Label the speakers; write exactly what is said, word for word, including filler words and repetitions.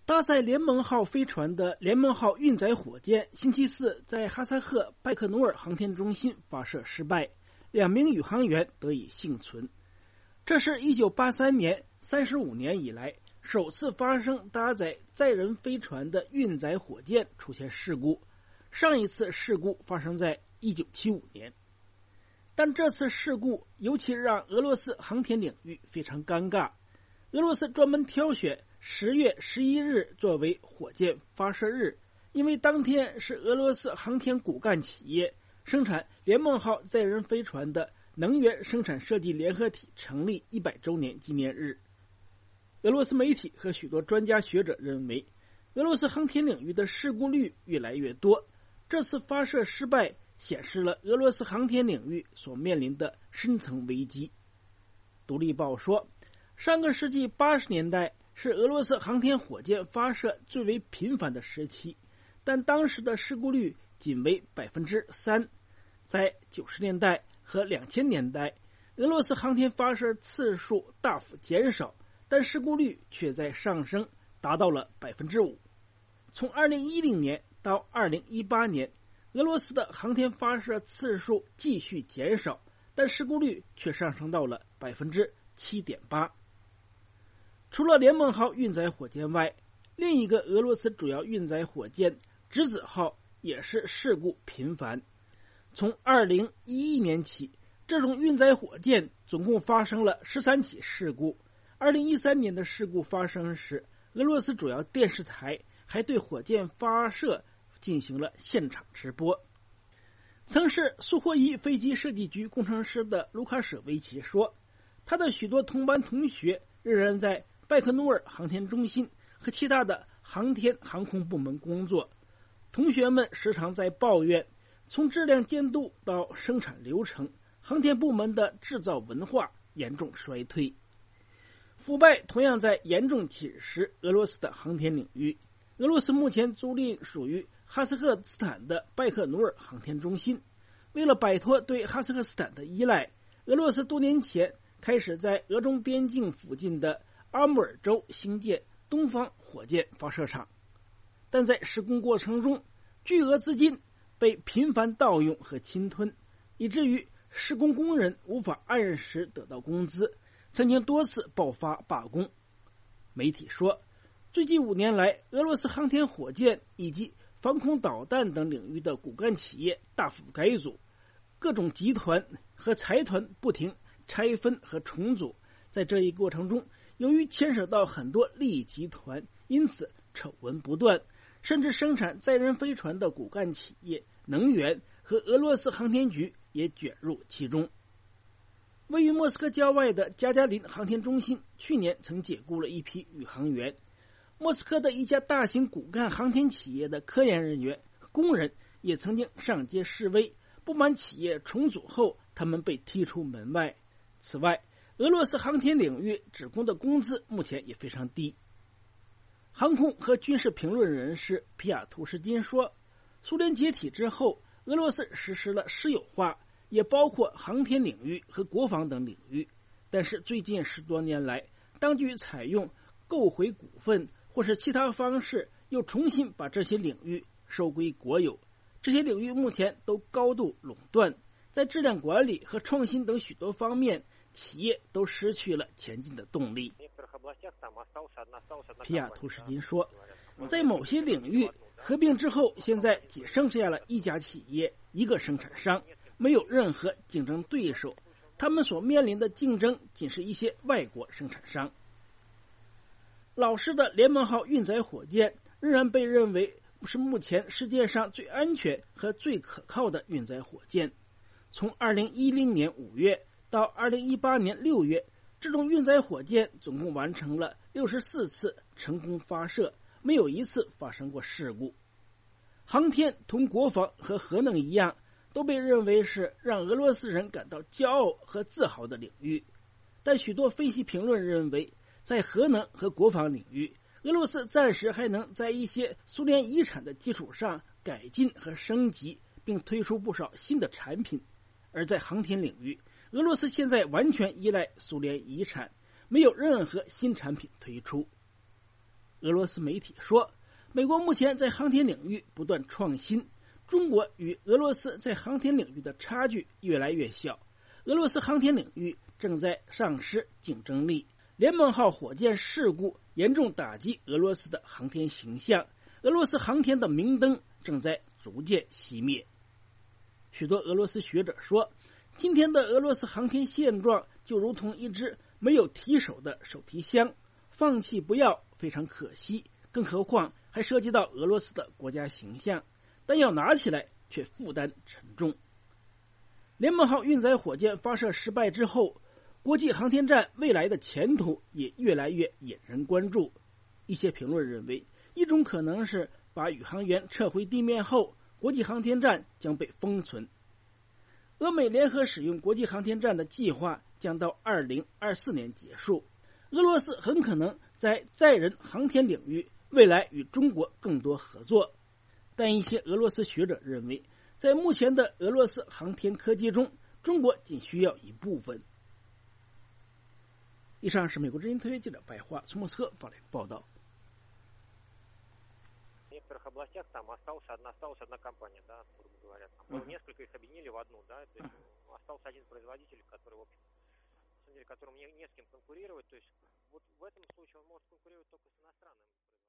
Speaker 1: 搭载联盟号飞船的联盟号运载火箭星期四在哈萨克拜克努尔航天中心发射失败，两名宇航员得以幸存。这是一九八三年三十五年以来首次发生搭载载人飞船的运载火箭出现事故，上一次事故发生在一九七五年。但这次事故尤其让俄罗斯航天领域非常尴尬。俄罗斯专门挑选十月十一日作为火箭发射日，因为当天是俄罗斯航天骨干企业生产联盟号载人飞船的能源生产设计联合体成立一百周年纪念日。俄罗斯媒体和许多专家学者认为，俄罗斯航天领域的事故率越来越多，这次发射失败显示了俄罗斯航天领域所面临的深层危机。独立报说，上个世纪八十年代是俄罗斯航天火箭发射最为频繁的时期，但当时的事故率仅为 百分之三。 在九十年代和两千年代，俄罗斯航天发射次数大幅减少，但事故率却在上升，达到了 百分之五。 从二零一零年到二零一八年，俄罗斯的航天发射次数继续减少，但事故率却上升到了 百分之七点八。除了联盟号运载火箭外，另一个俄罗斯主要运载火箭质子号也是事故频繁。从二零一一年起，这种运载火箭总共发生了十三起事故。二零一三年的事故发生时，俄罗斯主要电视台还对火箭发射进行了现场直播。曾是苏霍伊飞机设计局工程师的卢卡舍维奇说，他的许多同班同学仍然在拜克努尔航天中心和其他的航天航空部门工作，同学们时常在抱怨，从质量监督到生产流程，航天部门的制造文化严重衰退。腐败同样在严重侵蚀俄罗斯的航天领域。俄罗斯目前租赁属于哈萨克斯坦的拜克努尔航天中心，为了摆脱对哈萨克斯坦的依赖，俄罗斯多年前开始在俄中边境附近的阿穆尔州兴建东方火箭发射场，但在施工过程中，巨额资金被频繁盗用和侵吞，以至于施工工人无法按时得到工资，曾经多次爆发罢工。媒体说，最近五年来，俄罗斯航天火箭以及防空导弹等领域的骨干企业大幅改组，各种集团和财团不停拆分和重组。在这一过程中，由于牵扯到很多利益集团，因此丑闻不断，甚至生产载人飞船的骨干企业能源和俄罗斯航天局也卷入其中。位于莫斯科郊外的加加林航天中心去年曾解雇了一批宇航员。莫斯科的一家大型骨干航天企业的科研人员和工人也曾经上街示威，不满企业重组后他们被踢出门外。此外，俄罗斯航天领域职工的工资目前也非常低。航空和军事评论人士皮亚图什金说，苏联解体之后，俄罗斯实施了私有化，也包括航天领域和国防等领域。但是最近十多年来，当局采用购回股份或是其他方式，又重新把这些领域收归国有。这些领域目前都高度垄断，在质量管理和创新等许多方面，企业都失去了前进的动力。皮亚图什金说，在某些领域合并之后，现在仅剩下了一家企业，一个生产商，没有任何竞争对手，他们所面临的竞争仅是一些外国生产商。老式的联盟号运载火箭仍然被认为是目前世界上最安全和最可靠的运载火箭。从二零一零年五月到二零一八年六月，这种运载火箭总共完成了六十四次成功发射，没有一次发生过事故。航天同国防和核能一样，都被认为是让俄罗斯人感到骄傲和自豪的领域。但许多分析评论认为，在核能和国防领域，俄罗斯暂时还能在一些苏联遗产的基础上改进和升级，并推出不少新的产品。而在航天领域，俄罗斯现在完全依赖苏联遗产，没有任何新产品推出。 俄罗斯媒体说，美国目前在航天领域不断创新，中国与俄罗斯在航天领域的差距越来越小，俄罗斯航天领域正在丧失竞争力。联盟号火箭事故严重打击俄罗斯的航天形象，俄罗斯航天的明灯正在逐渐熄灭。许多俄罗斯学者说，今天的俄罗斯航天现状就如同一只没有提手的手提箱，放弃不要非常可惜，更何况还涉及到俄罗斯的国家形象，但要拿起来却负担沉重。联盟号运载火箭发射失败之后，国际航天站未来的前途也越来越引人关注。一些评论认为，一种可能是把宇航员撤回地面后，国际航天站将被封存。俄美联合使用国际航天站的计划将到二零二四年结束。俄罗斯很可能在载人航天领域未来与中国更多合作，但一些俄罗斯学者认为，在目前的俄罗斯航天科技中，中国仅需要一部分。以上是美国之音特约记者白桦从莫斯科发来的报道。
Speaker 2: В некоторых областях там осталась одна, осталась одна компания, да, грубо говоря. Там, несколько их объединили в одну, да, то есть остался один производитель, который, в общем, на самом деле, которому не, не с кем конкурировать. То есть вот в этом случае он может конкурировать только с иностранным.